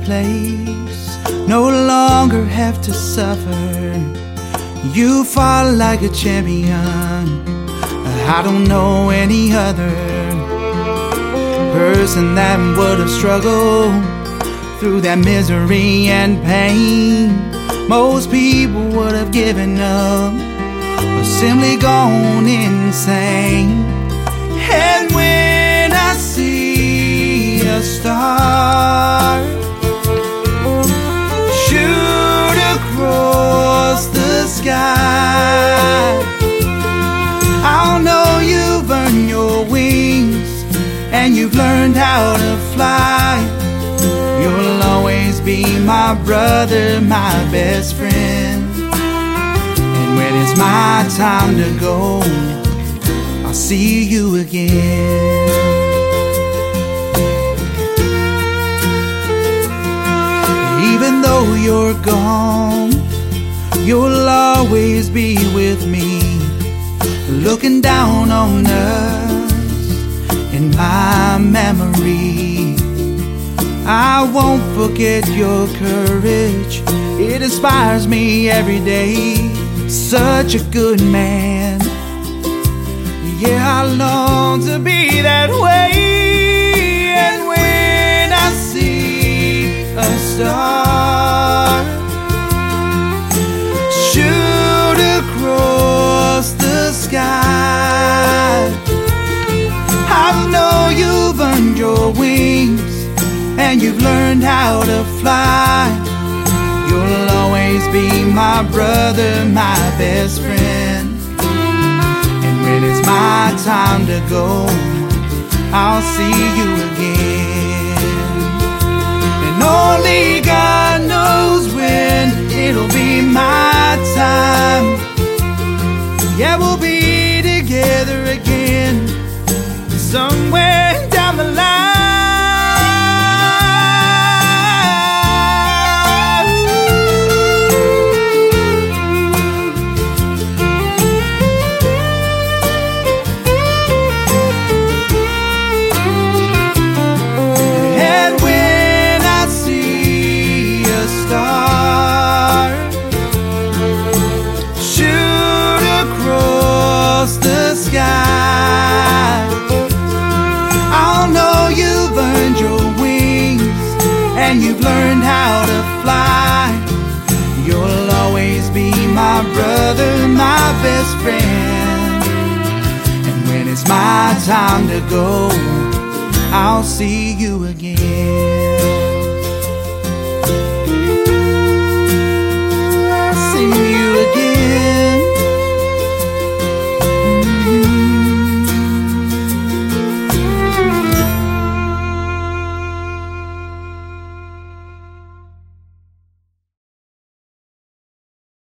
place, no longer have to suffer. You fall like a champion. I don't know any other person that would have struggled through that misery and pain. Most people would have given up or simply gone insane. And when I see a star shoot across the sky, I'll know you've earned your wings and you've learned how to fly. You'll always be my brother, my best friend. And when it's my time to go, I'll see you again. Even though you're gone, you'll always be with me, looking down on us in my memory. I won't forget your courage, it inspires me every day. Such a good man, yeah, I long to be that way. And when I see a star shoot across the sky, I know you've earned your wings and you've learned how to fly. You'll always be my brother, my best friend. And when it's my time to go, I'll see you again. And only God knows when it'll be my time. Yeah, we'll be together again somewhere down the line. And when I see a star shoot across the sky, I'll know you've earned your wings and you've learned how to fly. You'll always be my brother, my best friend. And when it's my time to go, I'll see you again.